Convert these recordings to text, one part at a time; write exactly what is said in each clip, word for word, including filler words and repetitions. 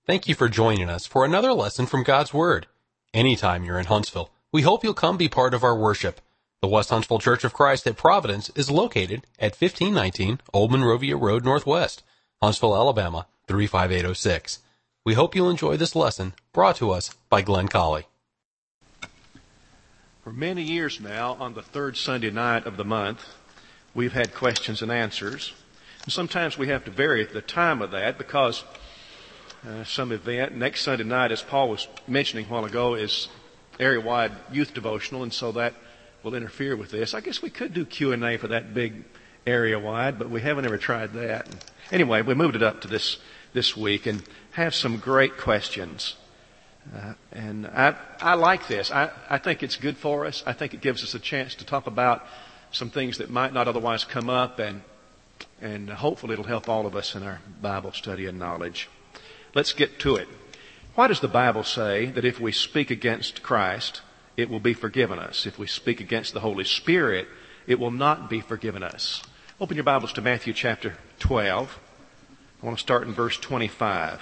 Thank you for joining us for another lesson from God's Word. Anytime you're in Huntsville, we hope you'll come be part of our worship. The West Huntsville Church of Christ at Providence is located at fifteen nineteen Old Monrovia Road Northwest, Huntsville, Alabama, three five eight oh six. We hope you'll enjoy this lesson brought to us by Glenn Colley. For many years now, on the third Sunday night of the month, we've had questions and answers. And sometimes we have to vary the time of that because uh, some event next Sunday night, as Paul was mentioning a while ago, is area-wide youth devotional, and so that will interfere with this. I guess we could do Q and A for that big area-wide, but we haven't ever tried that. Anyway, we moved it up to this this week and have some great questions. Uh, and I, I like this. I, I think it's good for us. I think it gives us a chance to talk about some things that might not otherwise come up, and and hopefully it'll help all of us in our Bible study and knowledge. Let's get to it. Why does the Bible say that if we speak against Christ, it will be forgiven us? If we speak against the Holy Spirit, it will not be forgiven us. Open your Bibles to Matthew chapter twelve. I want to start in verse twenty-five.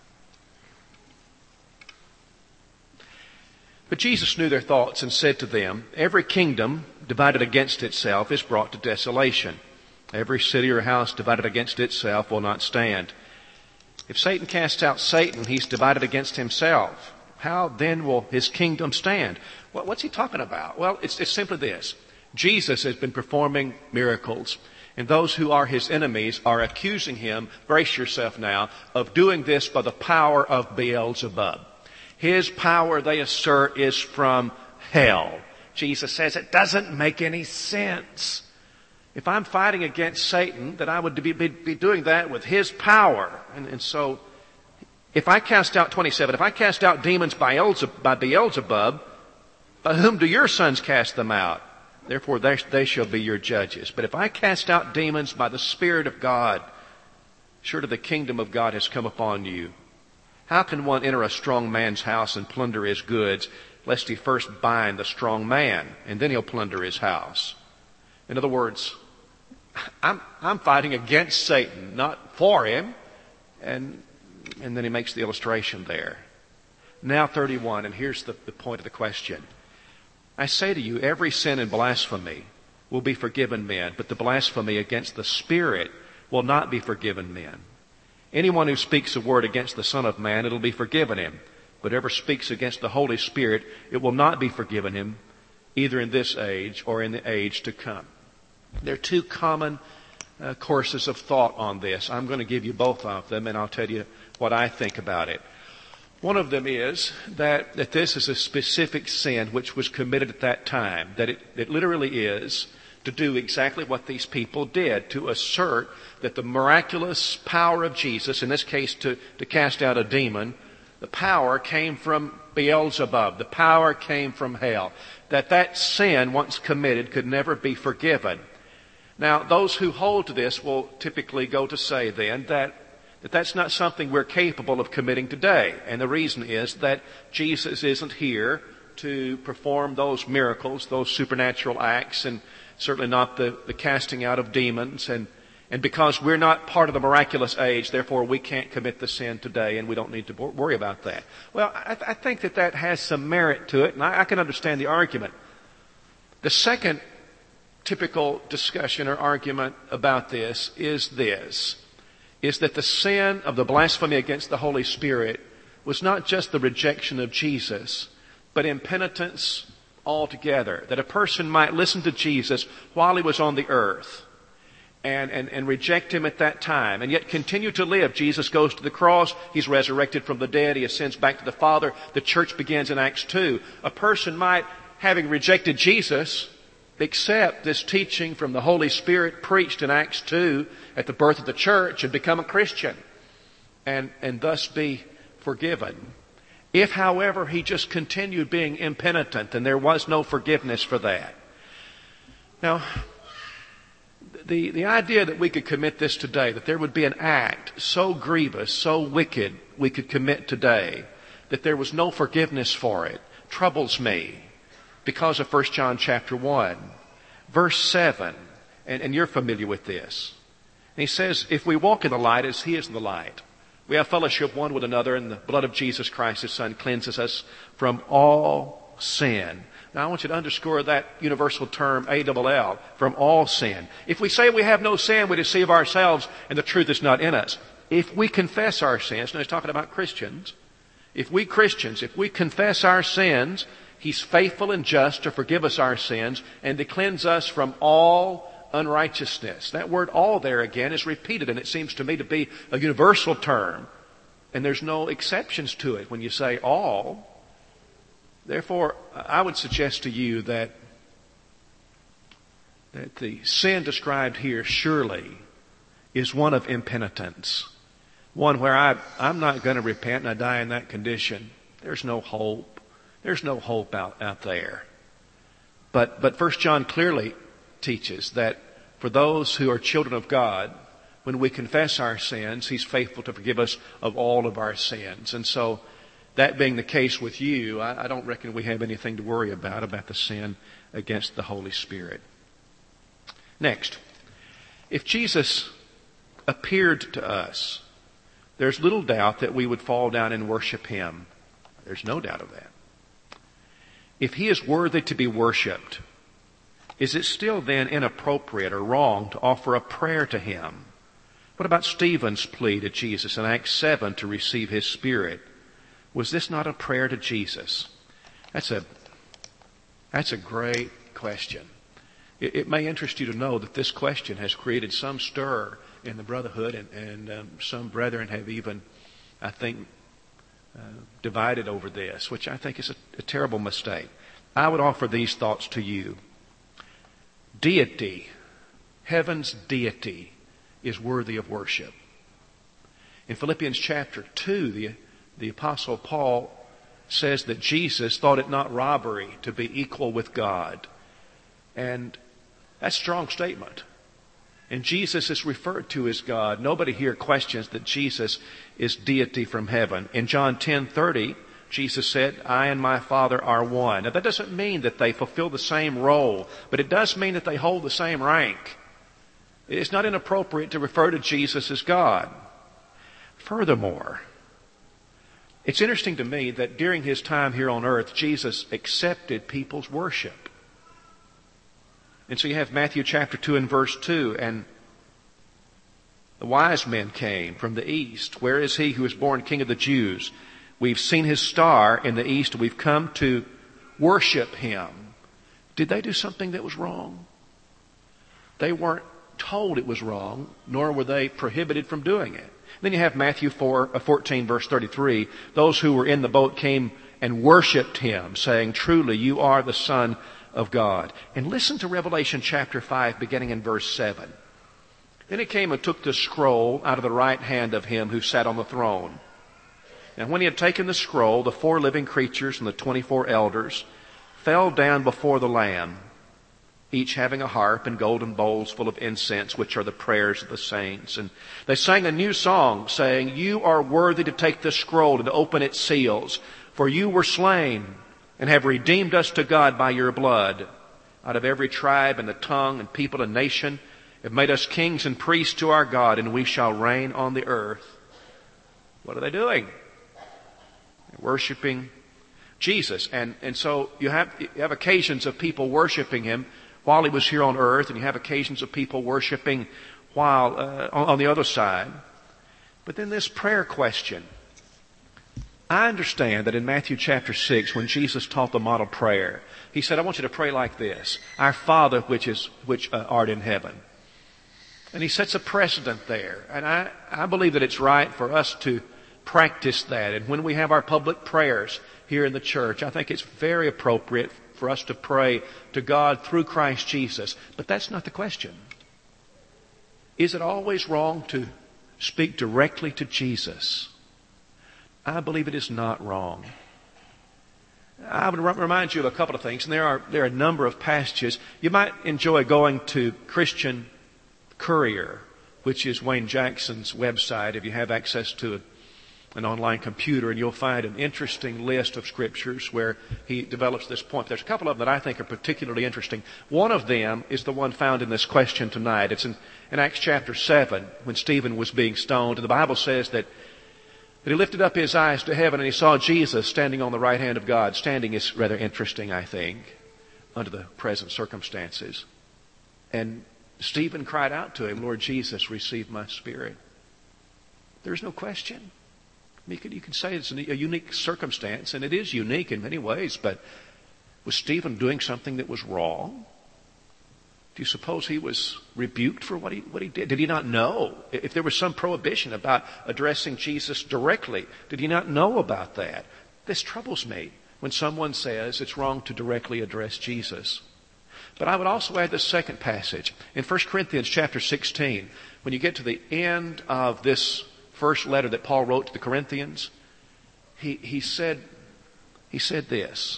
But Jesus knew their thoughts and said to them, "Every kingdom divided against itself is brought to desolation. Every city or house divided against itself will not stand. If Satan casts out Satan, he's divided against himself. How then will his kingdom stand?" Well, what's he talking about? Well, it's, it's simply this. Jesus has been performing miracles, and those who are his enemies are accusing him, brace yourself now, of doing this by the power of Beelzebub. His power, they assert, is from hell. Jesus says it doesn't make any sense. If I'm fighting against Satan, that I would be, be, be doing that with his power. And, and so, if I cast out, twenty-seven, if I cast out demons by, Elzeb, by Beelzebub, by whom do your sons cast them out? Therefore they, they shall be your judges. But if I cast out demons by the Spirit of God, surely the kingdom of God has come upon you. How can one enter a strong man's house and plunder his goods, lest he first bind the strong man, and then he'll plunder his house? In other words, I'm, I'm fighting against Satan, not for him. And, and then he makes the illustration there. Now thirty-one, and here's the, the point of the question. I say to you, every sin and blasphemy will be forgiven men, but the blasphemy against the Spirit will not be forgiven men. Anyone who speaks a word against the Son of Man, it'll be forgiven him. But whoever speaks against the Holy Spirit, it will not be forgiven him, either in this age or in the age to come. There are two common uh, courses of thought on this. I'm going to give you both of them, and I'll tell you what I think about it. One of them is that, that this is a specific sin which was committed at that time, that it, it literally is to do exactly what these people did, to assert that the miraculous power of Jesus, in this case to, to cast out a demon, the power came from Beelzebub. The power came from hell. That that sin, once committed, could never be forgiven. Now, those who hold to this will typically go to say then that, that that's not something we're capable of committing today. And the reason is that Jesus isn't here to perform those miracles, those supernatural acts, and certainly not the, the casting out of demons. And, and because we're not part of the miraculous age, therefore we can't commit the sin today, and we don't need to worry about that. Well, I, I think that that has some merit to it, and I, I can understand the argument. The second typical discussion or argument about this is this, is that the sin of the blasphemy against the Holy Spirit was not just the rejection of Jesus, but impenitence altogether. That a person might listen to Jesus while he was on the earth and, and, and reject him at that time and yet continue to live. Jesus goes to the cross. He's resurrected from the dead. He ascends back to the Father. The church begins in Acts two. A person might, having rejected Jesus, accept this teaching from the Holy Spirit preached in Acts two at the birth of the church and become a Christian and, and thus be forgiven. If, however, he just continued being impenitent, then there was no forgiveness for that. Now, the, the idea that we could commit this today, that there would be an act so grievous, so wicked we could commit today, that there was no forgiveness for it, troubles me because of First John chapter one, verse seven, and, and you're familiar with this. And he says, if we walk in the light as he is in the light, We have fellowship one with another, and the blood of Jesus Christ, His Son, cleanses us from all sin. Now I want you to underscore that universal term, A L L, from all sin. If we say we have no sin, we deceive ourselves and the truth is not in us. If we confess our sins, now he's talking about Christians, if we Christians, if we confess our sins, He's faithful and just to forgive us our sins and to cleanse us from all unrighteousness. That word all there again is repeated, and it seems to me to be a universal term. And there's no exceptions to it when you say all. Therefore, I would suggest to you that, that the sin described here surely is one of impenitence. One where I, I'm not going to repent and I die in that condition. There's no hope. There's no hope out, out there. But, but First John clearly teaches that for those who are children of God, when we confess our sins, He's faithful to forgive us of all of our sins. And so, that being the case with you, I, I don't reckon we have anything to worry about, about the sin against the Holy Spirit. Next, if Jesus appeared to us, there's little doubt that we would fall down and worship Him. There's no doubt of that. If He is worthy to be worshipped, is it still then inappropriate or wrong to offer a prayer to Him? What about Stephen's plea to Jesus in Acts seven to receive His Spirit? Was this not a prayer to Jesus? That's a, that's a great question. It, it may interest you to know that this question has created some stir in the brotherhood, and, and um, some brethren have even, I think, uh, divided over this, which I think is a, a terrible mistake. I would offer these thoughts to you. Deity, heaven's deity, is worthy of worship. In Philippians chapter two, the The Apostle Paul says that Jesus thought it not robbery to be equal with God. And that's a strong statement. And Jesus is referred to as God. Nobody here questions that Jesus is deity from heaven. In John ten thirty, Jesus said, I and my Father are one. Now that doesn't mean that they fulfill the same role, but it does mean that they hold the same rank. It's not inappropriate to refer to Jesus as God. Furthermore, it's interesting to me that during His time here on earth, Jesus accepted people's worship. And so you have Matthew chapter two and verse two, and the wise men came from the east. Where is He who was born King of the Jews? We've seen His star in the east. We've come to worship Him. Did they do something that was wrong? They weren't told it was wrong, nor were they prohibited from doing it. Then you have Matthew four, fourteen, verse thirty-three. Those who were in the boat came and worshipped Him, saying, truly, you are the Son of God. And listen to Revelation chapter five, beginning in verse seven. Then He came and took the scroll out of the right hand of Him who sat on the throne. And when He had taken the scroll, the four living creatures and the twenty-four elders fell down before the Lamb, each having a harp and golden bowls full of incense, which are the prayers of the saints. And they sang a new song, saying, you are worthy to take this scroll and to open its seals, for you were slain and have redeemed us to God by your blood. Out of every tribe and the tongue and people and nation, have made us kings and priests to our God, and we shall reign on the earth. What are they doing? They're worshiping Jesus. And, and so you have, you have occasions of people worshiping Him while He was here on earth, and you have occasions of people worshiping while uh, on, on the other side. But then this prayer question. I understand that in Matthew chapter six, when Jesus taught the model prayer, He said, I want you to pray like this. Our Father which is which uh, art in heaven. And He sets a precedent there. And I, I believe that it's right for us to practice that. And when we have our public prayers here in the church, I think it's very appropriate for us to pray to God through Christ Jesus. But that's not the question. Is it always wrong to speak directly to Jesus? I believe it is not wrong. I would remind you of a couple of things, and there are there are a number of passages. You might enjoy going to Christian Courier, which is Wayne Jackson's website, if you have access to it. An online computer, and you'll find an interesting list of scriptures where he develops this point. There's a couple of them that I think are particularly interesting. One of them is the one found in this question tonight. It's in, in Acts chapter seven, when Stephen was being stoned. And the Bible says that That he lifted up his eyes to heaven and he saw Jesus standing on the right hand of God. Standing is rather interesting, I think, under the present circumstances. And Stephen cried out to him, Lord Jesus, receive my spirit. There's no question. I mean, you can, you can say it's a unique circumstance, and it is unique in many ways, but was Stephen doing something that was wrong? Do you suppose he was rebuked for what he, what he did? Did he not know? If there was some prohibition about addressing Jesus directly, did he not know about that? This troubles me when someone says it's wrong to directly address Jesus. But I would also add this second passage. In First Corinthians chapter sixteen, when you get to the end of this first letter that Paul wrote to the Corinthians, he, he said, he said this,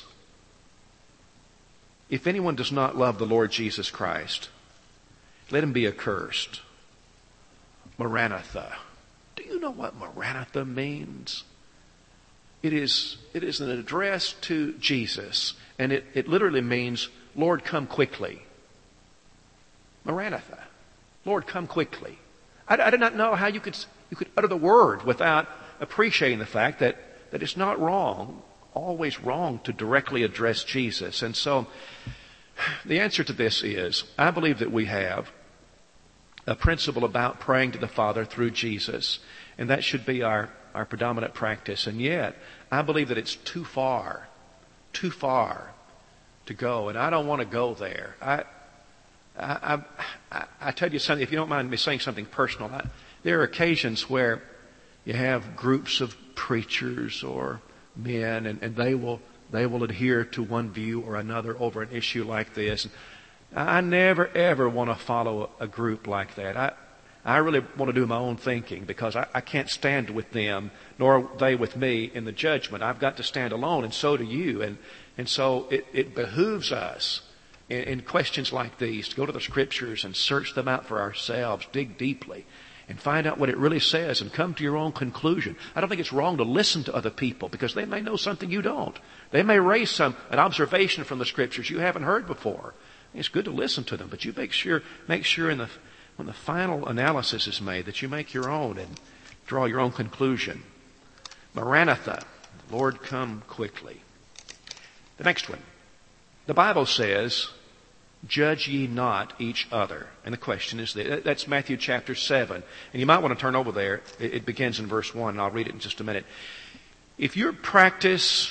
if anyone does not love the Lord Jesus Christ, let him be accursed. Maranatha. Do you know what Maranatha means? It is, it is an address to Jesus, and it, it literally means, Lord, come quickly. Maranatha. Lord, come quickly. I, I do not know how you could, you could utter the word without appreciating the fact that, that it's not wrong, always wrong to directly address Jesus. And so the answer to this is, I believe that we have a principle about praying to the Father through Jesus, and that should be our, our predominant practice. And yet, I believe that it's too far, too far to go, and I don't want to go there. I, I, I, I tell you something, if you don't mind me saying something personal, I, there are occasions where you have groups of preachers or men, and, and they will they will adhere to one view or another over an issue like this. I never ever want to follow a group like that. I I really want to do my own thinking, because I, I can't stand with them, nor they with me in the judgment. I've got to stand alone, and so do you. And and so it, it behooves us in, in questions like these to go to the Scriptures and search them out for ourselves, dig deeply, and find out what it really says and come to your own conclusion. I don't think it's wrong to listen to other people, because they may know something you don't. They may raise some an observation from the Scriptures you haven't heard before. It's good to listen to them, but you make sure make sure in the when the final analysis is made that you make your own and draw your own conclusion. Maranatha, Lord, come quickly. The next one. The Bible says, judge ye not each other. And the question is this. That's Matthew chapter seven. And you might want to turn over there. It begins in verse one, and I'll read it in just a minute. If your practice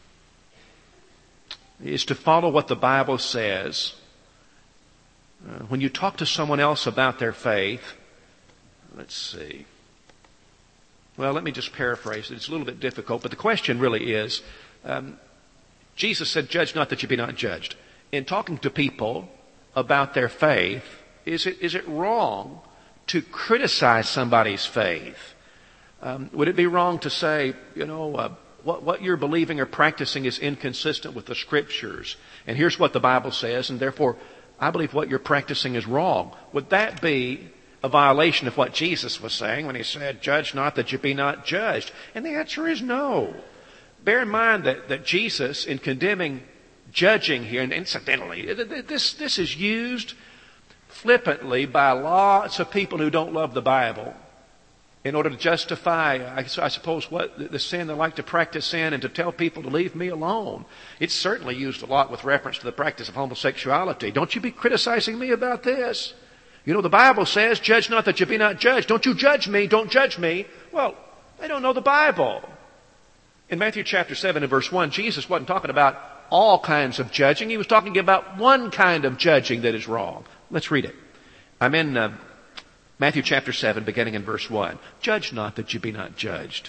is to follow what the Bible says, uh, when you talk to someone else about their faith, let's see. Well, let me just paraphrase it. It's a little bit difficult, but the question really is, um, Jesus said, judge not that you be not judged. In talking to people about their faith, is it is it wrong to criticize somebody's faith? Um, would it be wrong to say, you know, uh, what, what you're believing or practicing is inconsistent with the Scriptures, and here's what the Bible says, and therefore I believe what you're practicing is wrong? Would that be a violation of what Jesus was saying when he said, judge not that you be not judged? And the answer is no. Bear in mind that, that Jesus, in condemning judging here, and incidentally, this, this is used flippantly by lots of people who don't love the Bible in order to justify, I, I suppose, what the, the sin they like to practice in, and to tell people to leave me alone. It's certainly used a lot with reference to the practice of homosexuality. Don't you be criticizing me about this. You know, the Bible says, judge not that you be not judged. Don't you judge me, don't judge me. Well, they don't know the Bible. In Matthew chapter seven and verse one, Jesus wasn't talking about all kinds of judging. He was talking about one kind of judging that is wrong. Let's read it. I'm in uh, Matthew chapter seven, beginning in verse one. Judge not that you be not judged.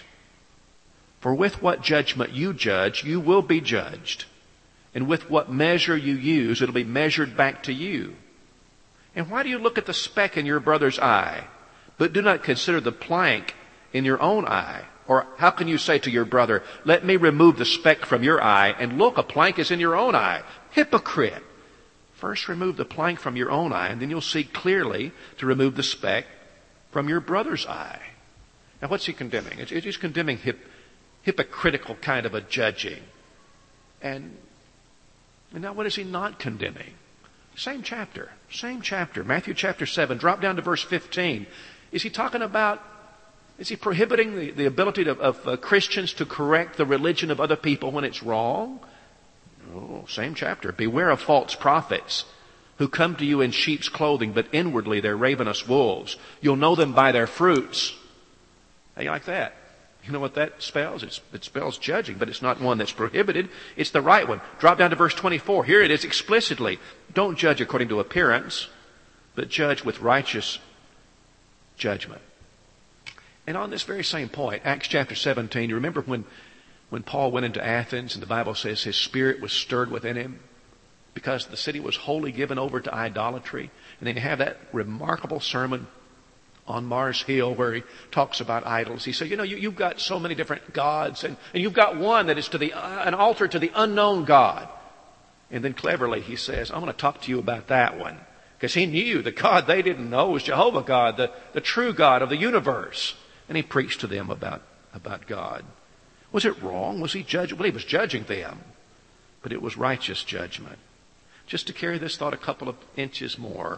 For with what judgment you judge, you will be judged. And with what measure you use, it'll be measured back to you. And why do you look at the speck in your brother's eye, but do not consider the plank in your own eye? Or how can you say to your brother, let me remove the speck from your eye, and look, a plank is in your own eye? Hypocrite! First remove the plank from your own eye, and then you'll see clearly to remove the speck from your brother's eye. Now what's he condemning? He's condemning hip, hypocritical kind of a judging. And, and now what is he not condemning? Same chapter, same chapter, Matthew chapter seven. Drop down to verse fifteen. Is he talking about Is he prohibiting the, the ability to, of uh, Christians to correct the religion of other people when it's wrong? Oh, same chapter. Beware of false prophets who come to you in sheep's clothing, but inwardly they're ravenous wolves. You'll know them by their fruits. How you like that? You know what that spells? It's, it spells judging, but it's not one that's prohibited. It's the right one. Drop down to verse twenty-four. Here it is explicitly. Don't judge according to appearance, but judge with righteous judgment. And on this very same point, Acts chapter seventeen, you remember when, when Paul went into Athens and the Bible says his spirit was stirred within him because the city was wholly given over to idolatry. And then you have that remarkable sermon on Mars Hill where he talks about idols. He said, you know, you, you've got so many different gods and, and you've got one that is to the, uh, an altar to the unknown God. And then cleverly he says, I'm going to talk to you about that one. Because he knew the God they didn't know was Jehovah God, the, the true God of the universe. And he preached to them about, about God. Was it wrong? Was he judging? Well, he was judging them. But it was righteous judgment. Just to carry this thought a couple of inches more.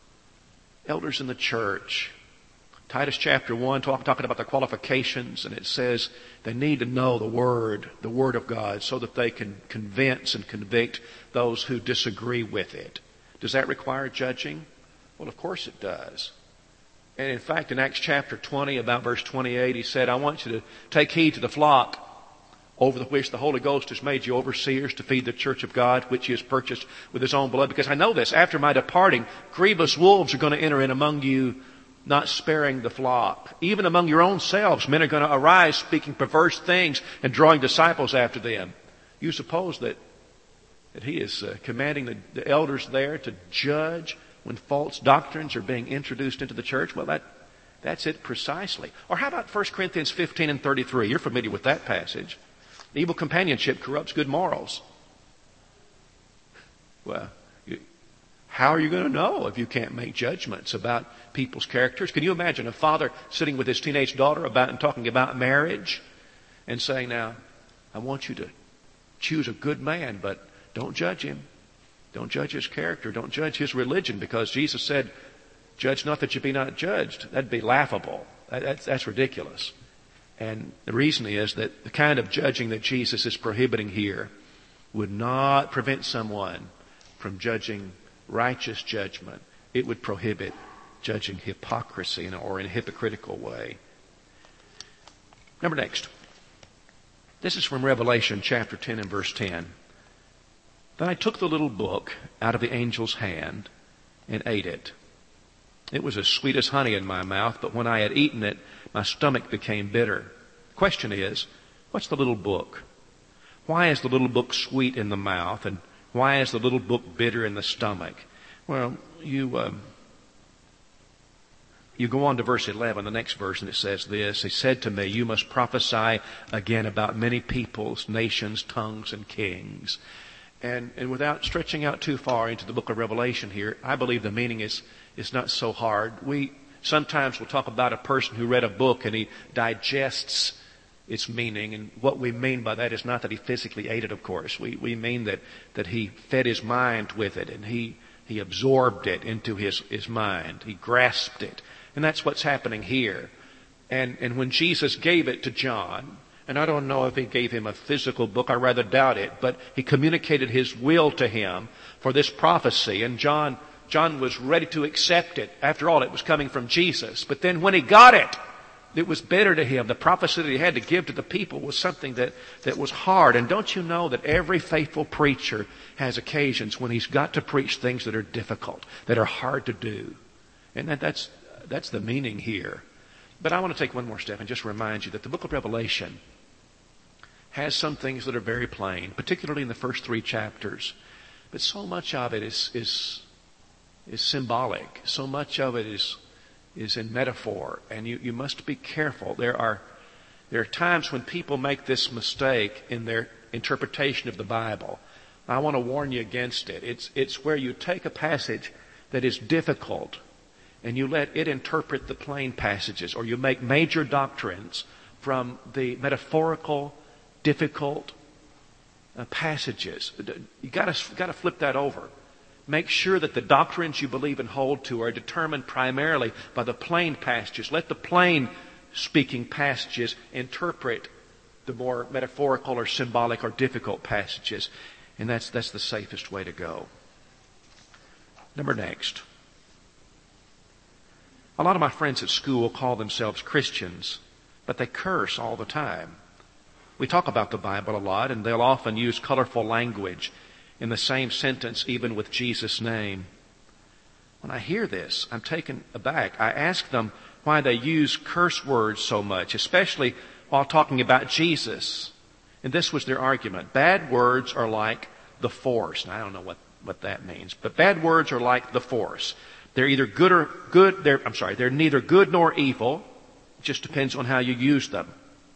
Elders in the church. Titus chapter one, talk, talking about the qualifications, and it says they need to know the Word, the Word of God, so that they can convince and convict those who disagree with it. Does that require judging? Well, of course it does. And in fact, in Acts chapter twenty, about verse twenty-eight, he said, I want you to take heed to the flock over the which the Holy Ghost has made you overseers to feed the church of God, which he has purchased with his own blood. Because I know this, after my departing, grievous wolves are going to enter in among you, not sparing the flock. Even among your own selves, men are going to arise speaking perverse things and drawing disciples after them. You suppose that, that he is uh, commanding the, the elders there to judge when false doctrines are being introduced into the church? Well, that that's it precisely. Or how about First Corinthians fifteen and thirty-three? You're familiar with that passage. Evil companionship corrupts good morals. Well, you, how are you going to know if you can't make judgments about people's characters? Can you imagine a father sitting with his teenage daughter about and talking about marriage and saying, now, I want you to choose a good man, but don't judge him. Don't judge his character. Don't judge his religion, because Jesus said, judge not that you be not judged. That'd be laughable. That, that's, that's ridiculous. And the reason is that the kind of judging that Jesus is prohibiting here would not prevent someone from judging righteous judgment. It would prohibit judging hypocrisy in, or in a hypocritical way. Number next. This is from Revelation chapter ten and verse ten. Then I took the little book out of the angel's hand and ate it. It was as sweet as honey in my mouth, but when I had eaten it, my stomach became bitter. The question is, what's the little book? Why is the little book sweet in the mouth, and why is the little book bitter in the stomach? Well, you um, you go on to verse eleven, the next verse, and it says this. He said to me, you must prophesy again about many peoples, nations, tongues, and kings. And, and without stretching out too far into the book of Revelation here, I believe the meaning is, is not so hard. We sometimes will talk about a person who read a book and he digests its meaning. And what we mean by that is not that he physically ate it, of course. We, we mean that, that he fed his mind with it and he, he absorbed it into his, his mind. He grasped it. And that's what's happening here. And, and when Jesus gave it to John, and I don't know if he gave him a physical book, I rather doubt it, but he communicated his will to him for this prophecy, and John, John was ready to accept it. After all, it was coming from Jesus. But then when he got it, it was bitter to him. The prophecy that he had to give to the people was something that, that was hard. And don't you know that every faithful preacher has occasions when he's got to preach things that are difficult, that are hard to do? And that, that's, that's the meaning here. But I want to take one more step and just remind you that the book of Revelation has some things that are very plain, particularly in the first three chapters. But so much of it is is is symbolic. So much of it is is in metaphor, and you, you must be careful. There are there are times when people make this mistake in their interpretation of the Bible. I want to warn you against it. It's it's where you take a passage that is difficult and you let it interpret the plain passages, or you make major doctrines from the metaphorical, difficult uh, passages. You got to got to flip that over. Make sure that the doctrines you believe and hold to are determined primarily by the plain passages. Let the plain speaking passages interpret the more metaphorical or symbolic or difficult passages. And that's, that's the safest way to go. Number next. A lot of my friends at school call themselves Christians, but they curse all the time. We talk about the Bible a lot, and they'll often use colorful language in the same sentence, even with Jesus' name. When I hear this, I'm taken aback. I ask them why they use curse words so much, especially while talking about Jesus. And this was their argument. Bad words are like the Force. And I don't know what, what that means, but bad words are like the Force. They're either good or good. They're, I'm sorry, they're neither good nor evil. It just depends on how you use them.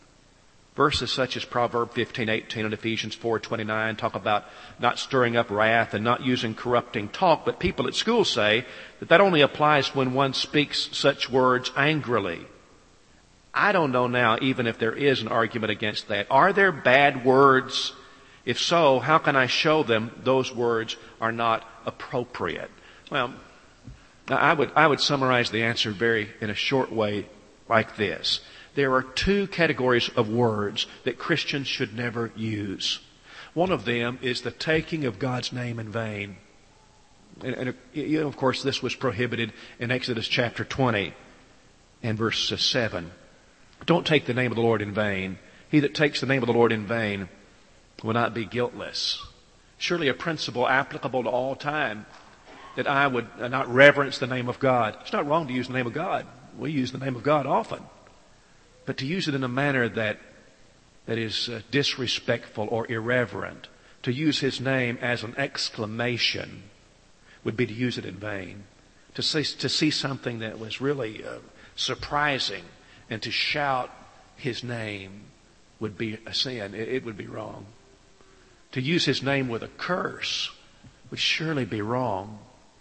Verses such as Proverbs fifteen eighteen and Ephesians four twenty-nine talk about not stirring up wrath and not using corrupting talk. But people at school say that that only applies when one speaks such words angrily. I don't know now even if there is an argument against that. Are there bad words? If so, how can I show them those words are not appropriate? Well, I would, I would summarize the answer very in a short way like this. There are two categories of words that Christians should never use. One of them is the taking of God's name in vain. And, and you know, of course, this was prohibited in Exodus chapter twenty and verse seven. Don't take the name of the Lord in vain. He that takes the name of the Lord in vain will not be guiltless. Surely a principle applicable to all time, that I would not reverence the name of God. It's not wrong to use the name of God. We use the name of God often. But to use it in a manner that that is uh, disrespectful or irreverent, to use His name as an exclamation, would be to use it in vain. To see, to see something that was really uh, surprising and to shout His name would be a sin. It, it would be wrong. To use His name with a curse would surely be wrong.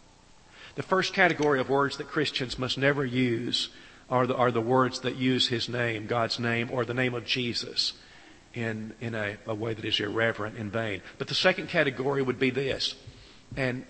The first category of words that Christians must never use are the, are the words that use His name, God's name, or the name of Jesus in, in a, a way that is irreverent, in vain. But the second category would be this. And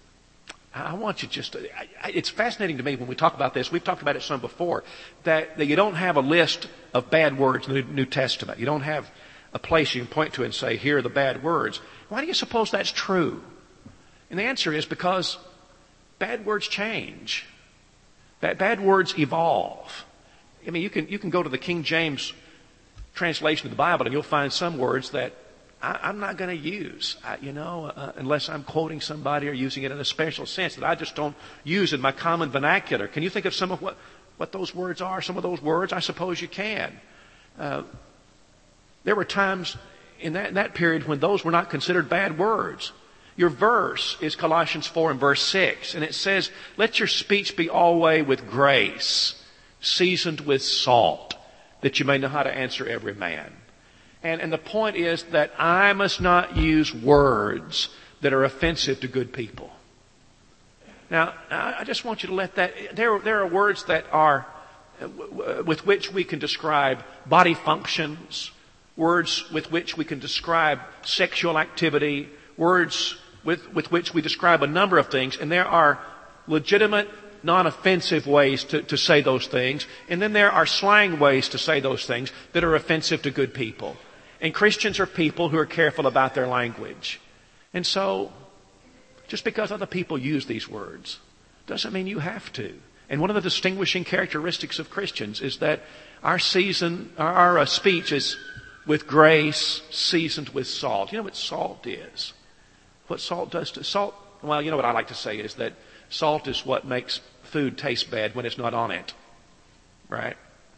I want you just to, I, it's fascinating to me when we talk about this. We've talked about it some before, that, that you don't have a list of bad words in the New Testament. You don't have a place you can point to and say, here are the bad words. Why do you suppose that's true? And the answer is because bad words change. Bad, bad words evolve. I mean, you can, you can go to the King James translation of the Bible and you'll find some words that I, I'm not going to use, I, you know, uh, unless I'm quoting somebody or using it in a special sense that I just don't use in my common vernacular. Can you think of some of what, what those words are? Some of those words? I suppose you can. Uh, there were times in that, in that period when those were not considered bad words. Your verse is Colossians four and verse six, and it says, let your speech be always with grace, seasoned with salt, that you may know how to answer every man. And, and the point is that I must not use words that are offensive to good people. Now, I just want you to let that, there, there are words that are, with which we can describe body functions, words with which we can describe sexual activity, words with, with which we describe a number of things, and there are legitimate, non-offensive ways to, to say those things, and then there are slang ways to say those things that are offensive to good people. And Christians are people who are careful about their language. And so, just because other people use these words doesn't mean you have to. And one of the distinguishing characteristics of Christians is that our season, our uh, speech is with grace, seasoned with salt. You know what salt is? What salt does to salt? Well, you know what I like to say is that salt is what makes food taste bad when it's not on it. Right?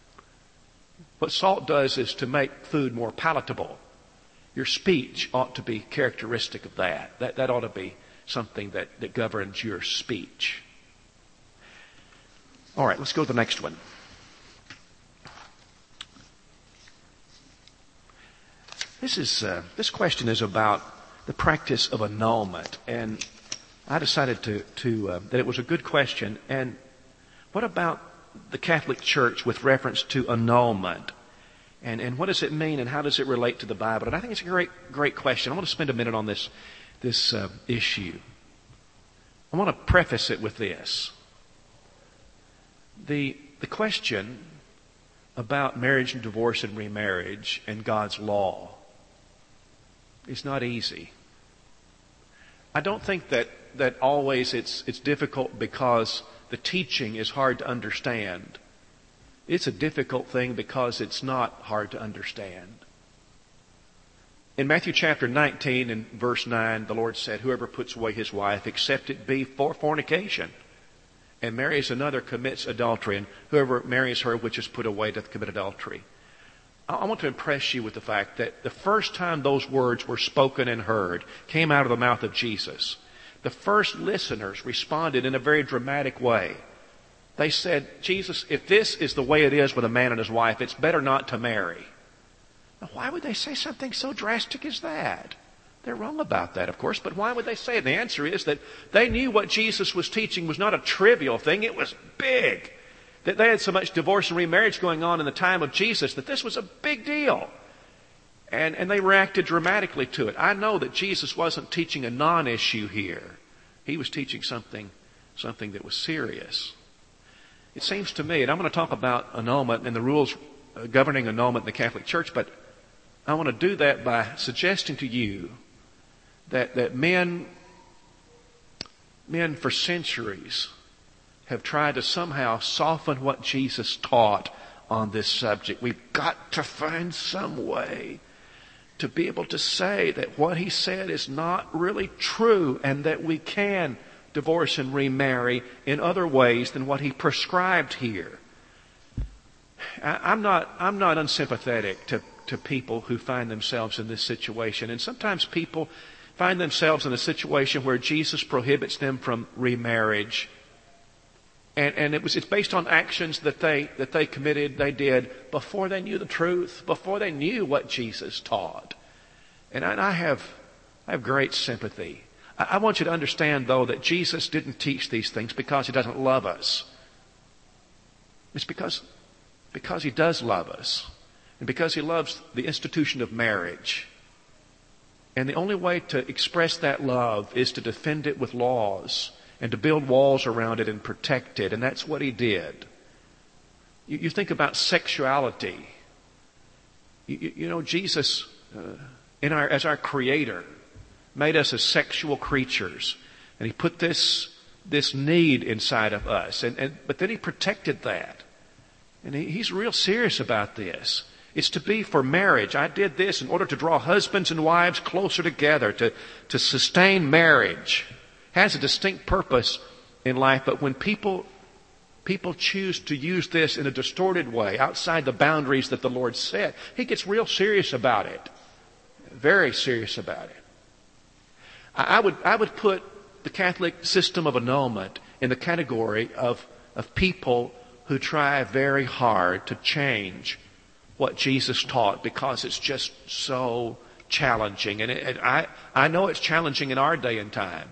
What salt does is to make food more palatable. Your speech ought to be characteristic of that. That, that ought to be something that, that governs your speech. All right, let's go to the next one. This is uh, this question is about the practice of annulment, and I decided to to uh, that it was a good question. And what about the Catholic Church with reference to annulment, and and what does it mean, and how does it relate to the Bible? And I think it's a great great question. I want to spend a minute on this this uh, issue. I want to preface it with this: the the question about marriage and divorce and remarriage and God's law is not easy. I don't think that, that always it's, it's difficult because the teaching is hard to understand. It's a difficult thing because it's not hard to understand. In Matthew chapter nineteen and verse nine, the Lord said, whoever puts away his wife, except it be for fornication, and marries another commits adultery, and whoever marries her which is put away doth commit adultery. I want to impress you with the fact that the first time those words were spoken and heard, came out of the mouth of Jesus, the first listeners responded in a very dramatic way. They said, Jesus, if this is the way it is with a man and his wife, it's better not to marry. Now, why would they say something so drastic as that? They're wrong about that, of course, but why would they say it? The answer is that they knew what Jesus was teaching was not a trivial thing. It was big. That they had so much divorce and remarriage going on in the time of Jesus that this was a big deal. And, and they reacted dramatically to it. I know that Jesus wasn't teaching a non-issue here. He was teaching something, something that was serious. It seems to me, and I'm going to talk about annulment and the rules governing annulment in the Catholic Church, but I want to do that by suggesting to you that, that men, men for centuries have tried to somehow soften what Jesus taught on this subject. We've got to find some way to be able to say that what he said is not really true and that we can divorce and remarry in other ways than what he prescribed here. I'm not, I'm not unsympathetic to, to people who find themselves in this situation. And sometimes people find themselves in a situation where Jesus prohibits them from remarriage. And, and it was, it's based on actions that they, that they committed, they did before they knew the truth, before they knew what Jesus taught. And I, and I have, I have great sympathy. I, I want you to understand, though, that Jesus didn't teach these things because he doesn't love us. It's because, because he does love us. And because he loves the institution of marriage. And the only way to express that love is to defend it with laws and to build walls around it and protect it. And that's what he did. You, you think about sexuality. You, you, you know, Jesus, uh, in our, as our Creator, made us as sexual creatures. And he put this, this need inside of us. And, and, but then he protected that. And he, he's real serious about this. It's to be for marriage. I did this in order to draw husbands and wives closer together, to, to sustain marriage. It has a distinct purpose in life, but when people, people choose to use this in a distorted way, outside the boundaries that the Lord set, he gets real serious about it. Very serious about it. I, I would, I would put the Catholic system of annulment in the category of, of people who try very hard to change what Jesus taught because it's just so challenging. And, it, and I, I know it's challenging in our day and time.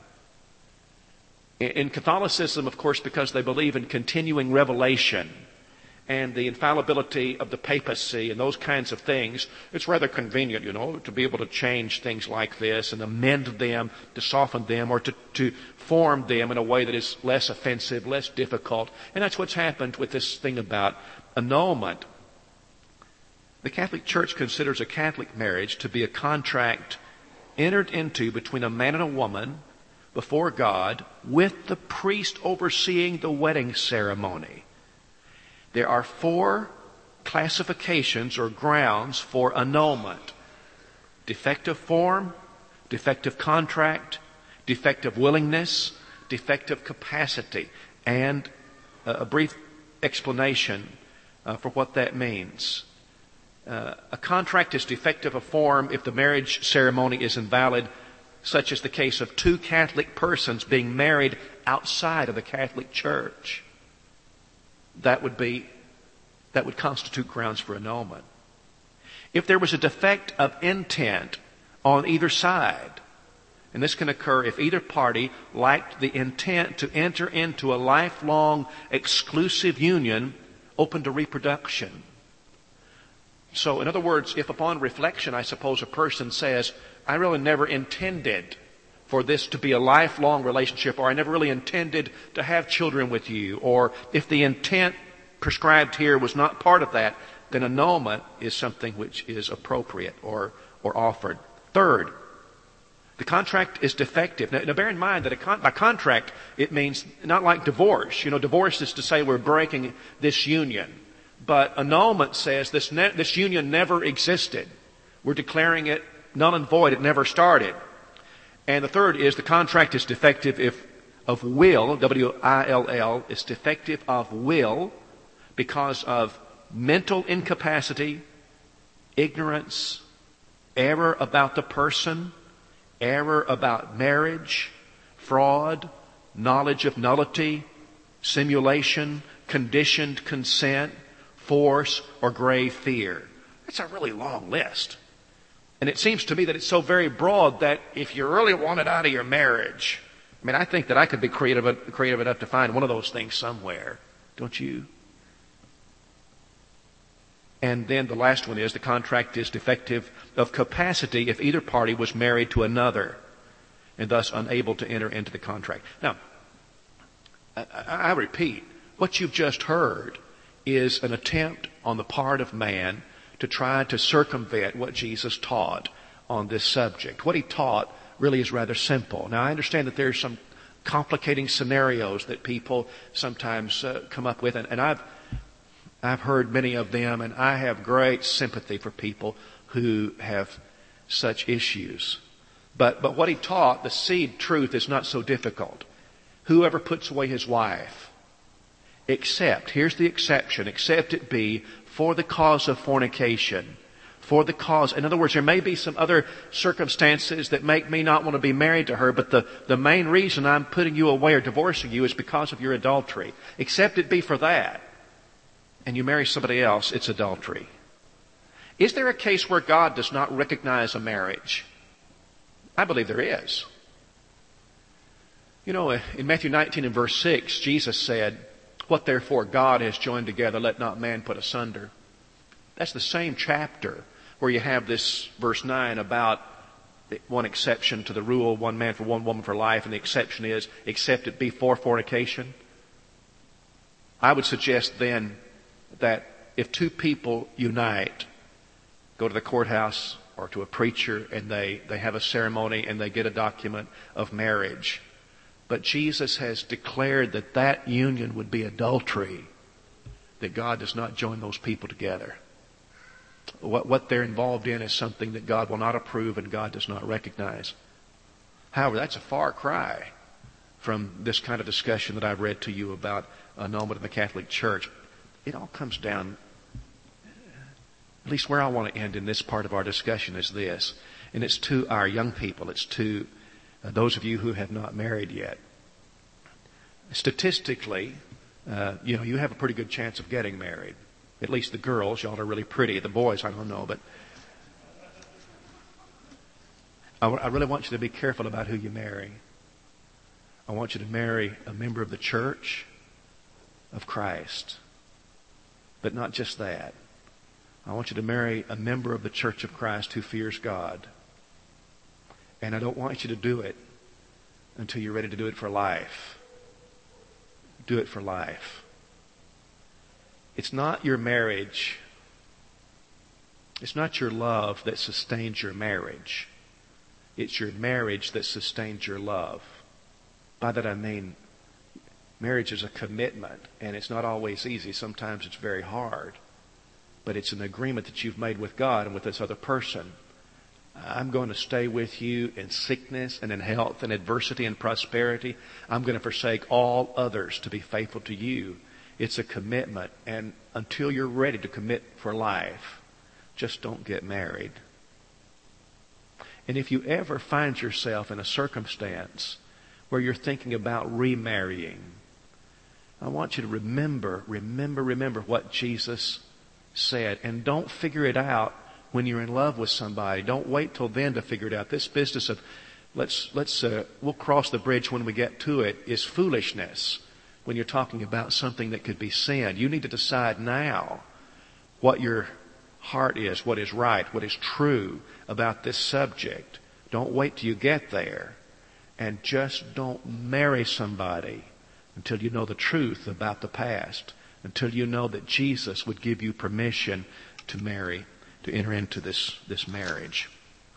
In, in Catholicism, of course, because they believe in continuing revelation and the infallibility of the papacy and those kinds of things, it's rather convenient, you know, to be able to change things like this and amend them, to soften them, or to, to form them in a way that is less offensive, less difficult. And that's what's happened with this thing about annulment. The Catholic Church considers a Catholic marriage to be a contract entered into between a man and a woman before God with the priest overseeing the wedding ceremony. There are four classifications or grounds for annulment: defective form, defective contract, defective willingness, defective capacity. And a brief explanation uh, for what that means. Uh, a contract is defective of form if the marriage ceremony is invalid, such as the case of two Catholic persons being married outside of the Catholic Church. That would be, that would constitute grounds for annulment. If there was a defect of intent on either side, and this can occur if either party lacked the intent to enter into a lifelong exclusive union open to reproduction. So, in other words, if upon reflection, I suppose a person says, I really never intended for this to be a lifelong relationship, or I never really intended to have children with you, or if the intent prescribed here was not part of that, then annulment is something which is appropriate or, or offered. Third, the contract is defective. Now, now bear in mind that a con- by contract, it means not like divorce. You know, divorce is to say we're breaking this union. But annulment says this, ne- this union never existed. We're declaring it null and void. It never started. And the third is the contract is defective if of will, W I L L, is defective of will because of mental incapacity, ignorance, error about the person, error about marriage, fraud, knowledge of nullity, simulation, conditioned consent, force, or grave fear. It's a really long list. And it seems to me that it's so very broad that if you really want it out of your marriage, I mean, I think that I could be creative, creative enough to find one of those things somewhere. Don't you? And then the last one is the contract is defective of capacity if either party was married to another and thus unable to enter into the contract. Now, I, I repeat, what you've just heard is an attempt on the part of man to try to circumvent what Jesus taught on this subject. What he taught really is rather simple. Now, I understand that there's some complicating scenarios that people sometimes uh, come up with, and, and I've I've heard many of them, and I have great sympathy for people who have such issues. But but what he taught, the seed truth, is not so difficult. Whoever puts away his wife, except, here's the exception, except it be for the cause of fornication. For the cause, in other words, there may be some other circumstances that make me not want to be married to her, but the, the main reason I'm putting you away or divorcing you is because of your adultery. Except it be for that, and you marry somebody else, it's adultery. Is there a case where God does not recognize a marriage? I believe there is. You know, in Matthew nineteen and verse six, Jesus said, "What therefore God has joined together, let not man put asunder." That's the same chapter where you have this verse nine about one exception to the rule, one man for one woman for life, and the exception is, except it be for fornication. I would suggest then that if two people unite, go to the courthouse or to a preacher, and they, they have a ceremony and they get a document of marriage, but Jesus has declared that that union would be adultery, that God does not join those people together. What, what they're involved in is something that God will not approve and God does not recognize. However, that's a far cry from this kind of discussion that I've read to you about annulment in the Catholic Church. It all comes down, at least where I want to end in this part of our discussion is this, and it's to our young people. It's to uh, those of you who have not married yet. Statistically, uh, you know, you have a pretty good chance of getting married. At least the girls, y'all are really pretty. The boys, I don't know, but I, I really want you to be careful about who you marry. I want you to marry a member of the church of Christ. But not just that. I want you to marry a member of the church of Christ who fears God. And I don't want you to do it until you're ready to do it for life. Do it for life. It's not your marriage. It's not your love that sustains your marriage. It's your marriage that sustains your love. By that I mean, marriage is a commitment, and it's not always easy. Sometimes it's very hard. But it's an agreement that you've made with God and with this other person. I'm going to stay with you in sickness and in health and adversity and prosperity. I'm going to forsake all others to be faithful to you. It's a commitment, and until you're ready to commit for life, just don't get married. And if you ever find yourself in a circumstance where you're thinking about remarrying, I want you to remember, remember, remember what Jesus said. And don't figure it out when you're in love with somebody. Don't wait till then to figure it out. This business of let's, let's, uh, we'll cross the bridge when we get to it is foolishness. When you're talking about something that could be sin, you need to decide now what your heart is, what is right, what is true about this subject. Don't wait till you get there. And just don't marry somebody until you know the truth about the past. until you know that Jesus would give you permission to marry, to enter into this, this marriage.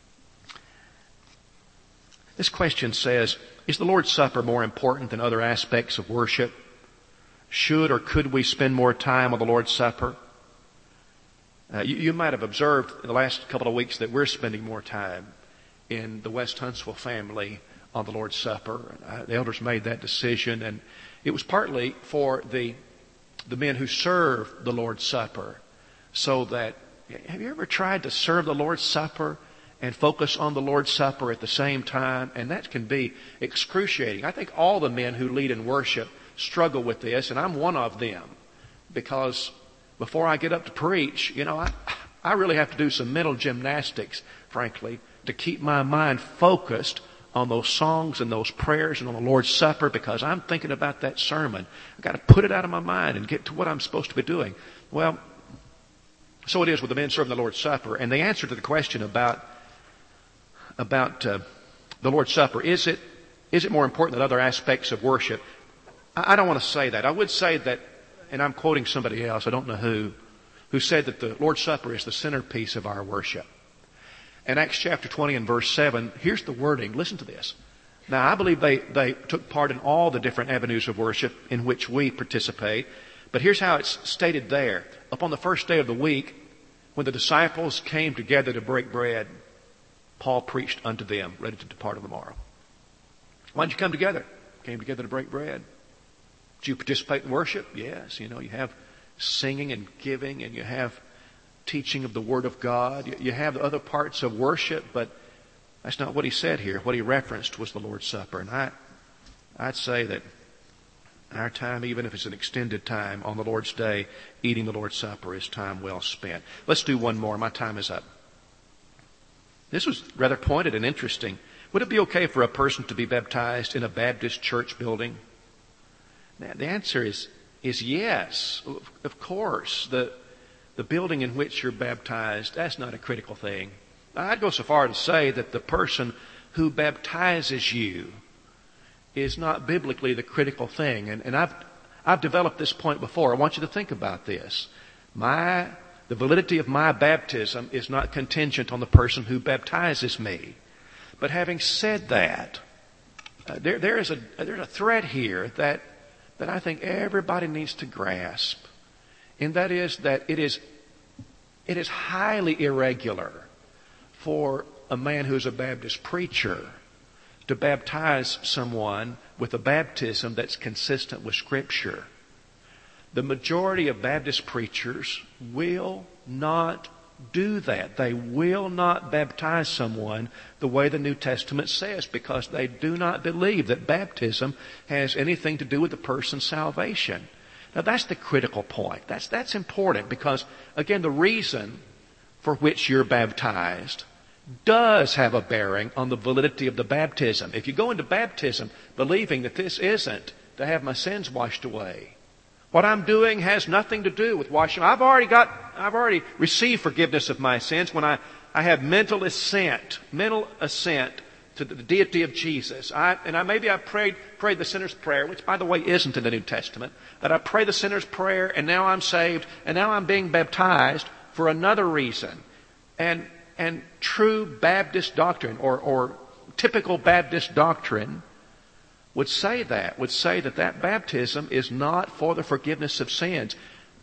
This question says, is the Lord's Supper more important than other aspects of worship? Should or could we spend more time on the Lord's Supper? Uh, you, you might have observed in the last couple of weeks that we're spending more time in the West Huntsville family on the Lord's Supper. Uh, the elders made that decision, and it was partly for the the men who serve the Lord's Supper, so that, have you ever tried to serve the Lord's Supper and focus on the Lord's Supper at the same time? And that can be excruciating. I think all the men who lead in worship struggle with this, and I'm one of them, because before I get up to preach, you know, I, I really have to do some mental gymnastics, frankly, to keep my mind focused on those songs and those prayers and on the Lord's Supper, because I'm thinking about that sermon. I've got to put it out of my mind and get to what I'm supposed to be doing. Well, so it is with the men serving the Lord's Supper. And the answer to the question about about uh, the Lord's Supper, is it is it more important than other aspects of worship? I, I don't want to say that. I would say that, and I'm quoting somebody else, I don't know who, who said that the Lord's Supper is the centerpiece of our worship. In Acts chapter twenty and verse seven, here's the wording. Listen to this. Now, I believe they, they took part in all the different avenues of worship in which we participate. But here's how it's stated there. Upon the first day of the week, when the disciples came together to break bread, Paul preached unto them, ready to depart on the morrow. Why did you come together? Came together to break bread. Did you participate in worship? Yes. You know, you have singing and giving, and you have teaching of the Word of God. You have other parts of worship, but that's not what he said here. What he referenced was the Lord's Supper. And I, I'd say that our time, even if it's an extended time on the Lord's Day, eating the Lord's Supper is time well spent. Let's do one more. My time is up. This was rather pointed and interesting. Would it be okay for a person to be baptized in a Baptist church building? Now, the answer is, is yes. Of course. The The building in which you're baptized, that's not a critical thing. I'd go so far to say that the person who baptizes you is not biblically the critical thing. And, and I've, I've developed this point before. I want you to think about this. My, the validity of my baptism is not contingent on the person who baptizes me. But having said that, uh, there, there is a, there's a thread here that, that I think everybody needs to grasp. And that is that it is it is highly irregular for a man who's a Baptist preacher to baptize someone with a baptism that's consistent with Scripture. The majority of Baptist preachers will not do that. They will not baptize someone the way the New Testament says, because they do not believe that baptism has anything to do with the person's salvation. Now, that's the critical point. That's, that's important because, again, the reason for which you're baptized does have a bearing on the validity of the baptism. If you go into baptism believing that this isn't to have my sins washed away, what I'm doing has nothing to do with washing. I've already got, I've already received forgiveness of my sins when I, I have mental assent, mental assent to the deity of Jesus. I, and I, maybe I prayed, prayed the sinner's prayer, which by the way isn't in the New Testament, that I pray the sinner's prayer and now I'm saved and now I'm being baptized for another reason. And, and true Baptist doctrine or, or typical Baptist doctrine would say that, would say that that baptism is not for the forgiveness of sins.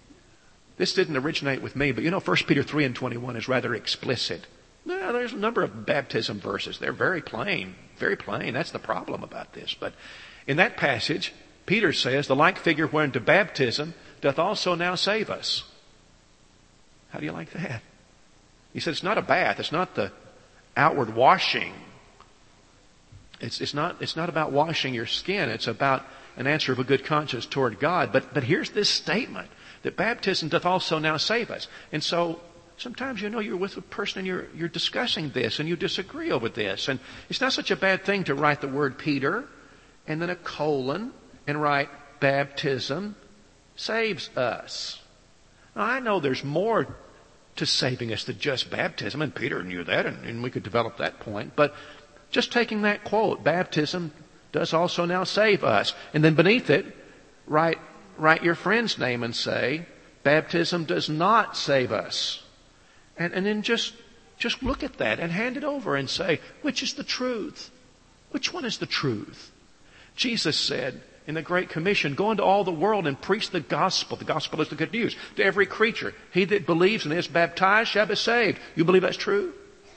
This didn't originate with me, but you know, First Peter three and twenty-one is rather explicit. Now, there's a number of baptism verses. They're very plain, very plain. That's the problem about this. But in that passage, Peter says, the like figure whereunto baptism doth also now save us. How do you like that? He said it's not a bath. It's not the outward washing. It's, it's not, it's not about washing your skin. It's about an answer of a good conscience toward God. But, but here's this statement that baptism doth also now save us. And so, sometimes, you know, you're with a person and you're, you're discussing this and you disagree over this. And it's not such a bad thing to write the word Peter and then a colon and write baptism saves us. Now, I know there's more to saving us than just baptism, and Peter knew that, and, and we could develop that point. But just taking that quote, baptism does also now save us. And then beneath it, write, write your friend's name and say, baptism does not save us. And, and then just, just look at that and hand it over and say, which is the truth? Which one is the truth? Jesus said in the Great Commission, go into all the world and preach the gospel. The gospel is the good news to every creature. He that believes and is baptized shall be saved. You believe that's true?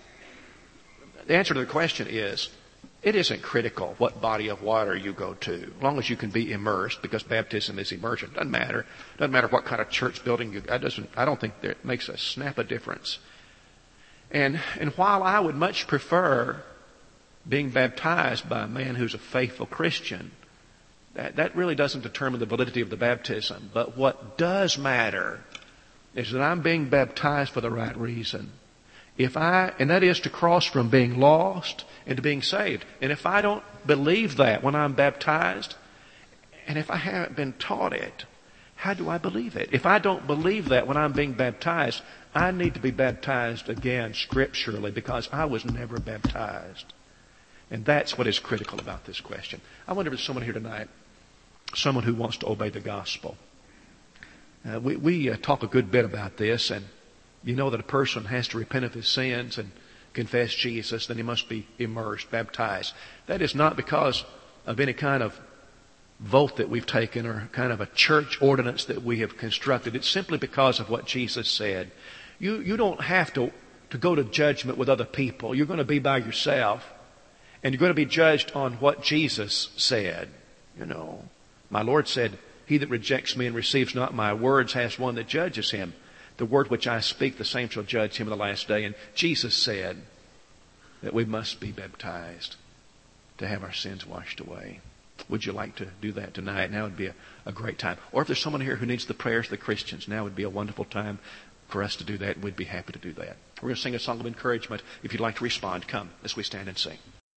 The answer to the question is, it isn't critical what body of water you go to, as long as you can be immersed, because baptism is immersion. Doesn't matter. Doesn't matter what kind of church building you. That doesn't. I don't think that it makes a snap of difference. And and while I would much prefer being baptized by a man who's a faithful Christian, that that really doesn't determine the validity of the baptism. But what does matter is that I'm being baptized for the right reason. If I, and that is to cross from being lost into being saved. And if I don't believe that when I'm baptized, and if I haven't been taught it, how do I believe it? If I don't believe that when I'm being baptized, I need to be baptized again scripturally, because I was never baptized. And that's what is critical about this question. I wonder if there's someone here tonight, someone who wants to obey the gospel. Uh, we we uh, talk a good bit about this, and you know that a person has to repent of his sins and confess Jesus, then he must be immersed, baptized. That is not because of any kind of vote that we've taken or kind of a church ordinance that we have constructed. It's simply because of what Jesus said. You you don't have to, to go to judgment with other people. You're going to be by yourself, and you're going to be judged on what Jesus said. You know, my Lord said, he that rejects me and receives not my words has one that judges him. The word which I speak, the same shall judge him in the last day. And Jesus said that we must be baptized to have our sins washed away. Would you like to do that tonight? Now would be a, a great time. Or if there's someone here who needs the prayers of the Christians, now would be a wonderful time for us to do that. We'd be happy to do that. We're going to sing a song of encouragement. If you'd like to respond, come as we stand and sing.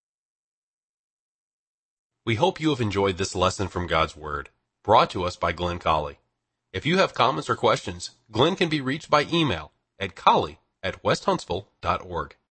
We hope you have enjoyed this lesson from God's Word, brought to us by Glenn Colley. If you have comments or questions, Glenn can be reached by email at colley at west huntsville dot org.